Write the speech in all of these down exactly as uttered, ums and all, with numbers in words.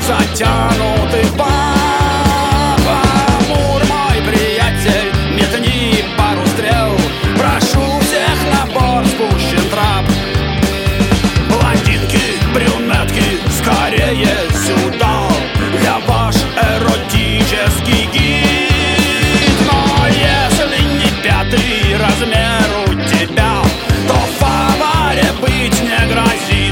затянуты в Амур, мой приятель, метни пару стрел. Прошу всех на борт, спущен трап. Блондинки, брюнетки, скорее сюда. Я ваш эротический гид. Но если не пятый размер у тебя, то в аваре быть не грозит.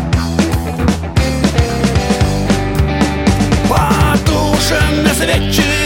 Потушены свечи